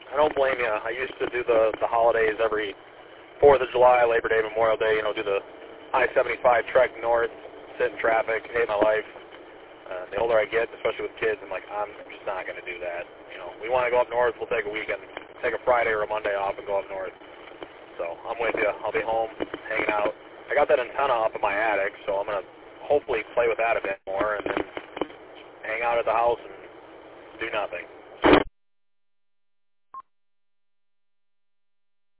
I don't blame you. I used to do the holidays every 4th of July, Labor Day, Memorial Day, do the I-75 trek north, sit in traffic, hate my life. The older I get, especially with kids, I'm like, I'm just not going to do that. We want to go up north, we'll take a weekend, take a Friday or a Monday off and go up north. So I'm with you. I'll be home, hanging out. I got that antenna up in my attic, so I'm going to hopefully play with that a bit more and then hang out at the house and do nothing.